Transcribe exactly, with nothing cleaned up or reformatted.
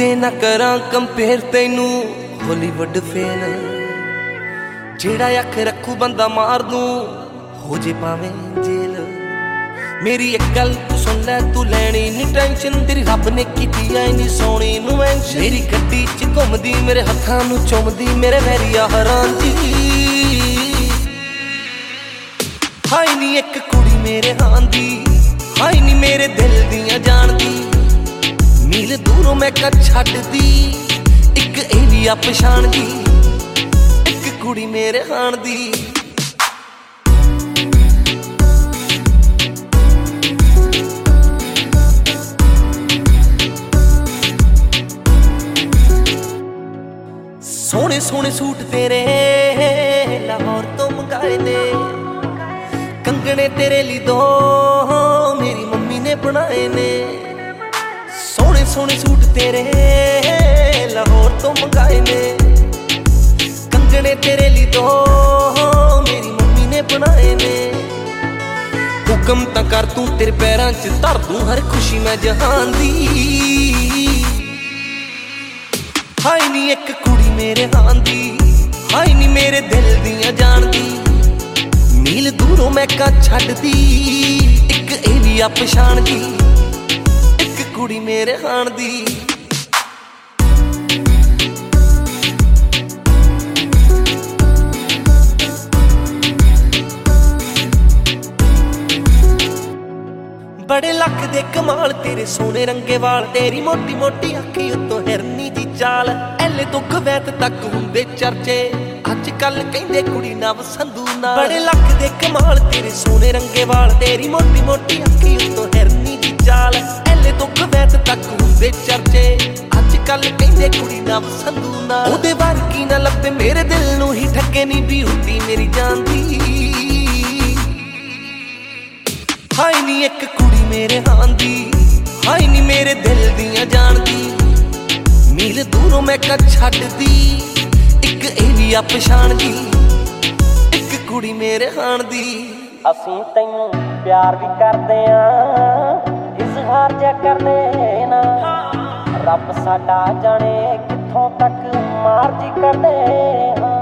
किते ना करा कंपेयर तेनू हॉलीवुड फेल जेड़ा अख रखू बंदा मार दूं हो जे पावें जेल। मेरी एक गल तू सुन लै तू लैनी नी टेंशन तेरी रब ने कीती ऐ नी सोहनी नू मेंशन। मेरी गड्डी च घुमदी मेरे हत्थां नू चुमदी मेरे वैरिया हरान दी। हाय नी एक कुड़ी मेरे हां दी हाय नी मेरे दिल दियां जान दी। मील दूरों मैं कर छड्डदी एक एरिया पछाण दी एक कुड़ी मेरे हाण दी। सोहने सोहने सूट तेरे लाहौर तो मंगाए ने कंगने तेरे ली दो मेरी मम्मी ने बनाए ने। सोहने सोहने सूट तेरे लाहौर तो मंगाए ने कंगने तेरे ली दो मेरी मम्मी ने बनाए ने। हुक्म तां कर तू तेरे पैरां च धर दूं हर खुशी मैं जहान दी। हाय नी एक कुड़ी मेरे हां दी हाय नी मेरे दिल दियां जान दी। मील दूरों मैं का छड्डदी एक एरिया पछाण दी एक कुड़ी मेरे हाण दी। बड़े लक दे कमाल तेरे सोने रंगे वाल तेरी मोटी मोटी अखी उत्तों हिरनी दी चाल। एले तो कवैत तक हुंदे चर्चे अज कल कहंदे कुड़ी नव संधू नाल। बड़े लक दे कमाल तेरे सोने रंगे वाल तेरी मोटी मोटी अखी उत्तों हिरनी दी चाल। एले तो कवैत तक हुंदे चर्चे अज कल कहंदे कुड़ी नव संधू नाल। ओदे वर्गी ना लब्बे मेरे दिल नूं ही ठगे नी ब्यूटी मेरी जान दी। हाय नी एक कुड़ी मेरे हां दी हाय नी मेरे दिल दियां जान दी। मील दूरों मैं का छड्डदी एक एरिया पछाण दी एक कुड़ी मेरे हाण दी। असीं तैनूं प्यार भी करदे आं इज़हार जा करदे ना रब साडा जाने कित्थों तक मर्जी करदे हां।